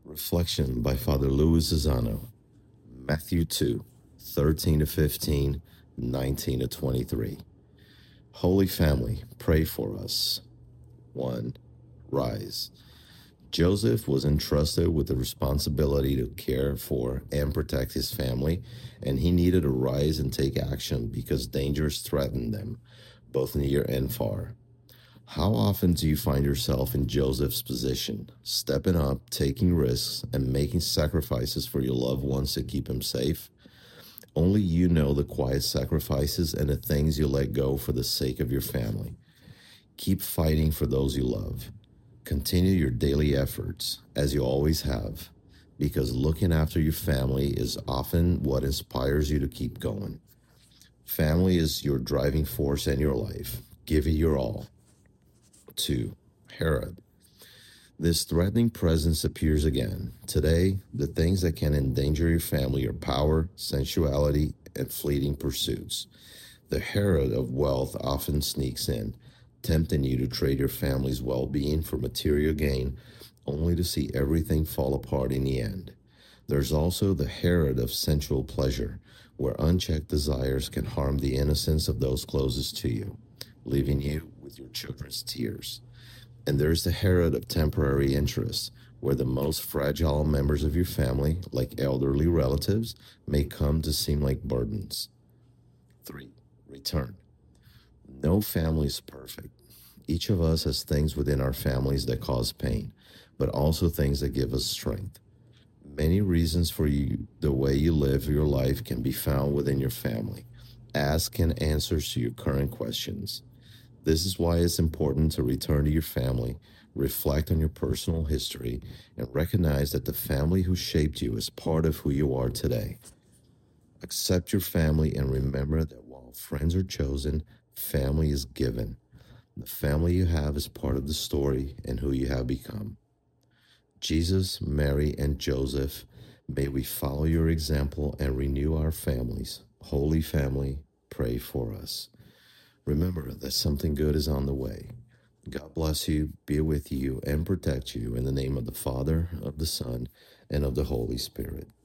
Reflection by Father Luis Zazano, Matthew 2, 13 to 15, 19 to 23. Holy Family, pray for us. 1. Rise. Joseph was entrusted with the responsibility to care for and protect his family, and he needed to rise and take action because dangers threatened them, both near and far. How often do you find yourself in Joseph's position, stepping up, taking risks, and making sacrifices for your loved ones to keep them safe? Only you know the quiet sacrifices and the things you let go for the sake of your family. Keep fighting for those you love. Continue your daily efforts, as you always have, because looking after your family is often what inspires you to keep going. Family is your driving force in your life. Give it your all. 2. Herod. This threatening presence appears again. Today, the things that can endanger your family are power, sensuality, and fleeting pursuits. The Herod of wealth often sneaks in, tempting you to trade your family's well-being for material gain, only to see everything fall apart in the end. There's also the Herod of sensual pleasure, where unchecked desires can harm the innocence of those closest to you, leaving you with your children's tears. And there's the Herod of temporary interest, where the most fragile members of your family, like elderly relatives, may come to seem like burdens. 3. Return. No family is perfect. Each of us has things within our families that cause pain, but also things that give us strength. Many reasons for the way you live your life can be found within your family. Ask and answers to your current questions. This is why it's important to return to your family, reflect on your personal history, and recognize that the family who shaped you is part of who you are today. Accept your family and remember that while friends are chosen, family is given. The family you have is part of the story and who you have become. Jesus, Mary, and Joseph, may we follow your example and renew our families. Holy Family, pray for us. Remember that something good is on the way. God bless you, be with you, and protect you in the name of the Father, of the Son, and of the Holy Spirit.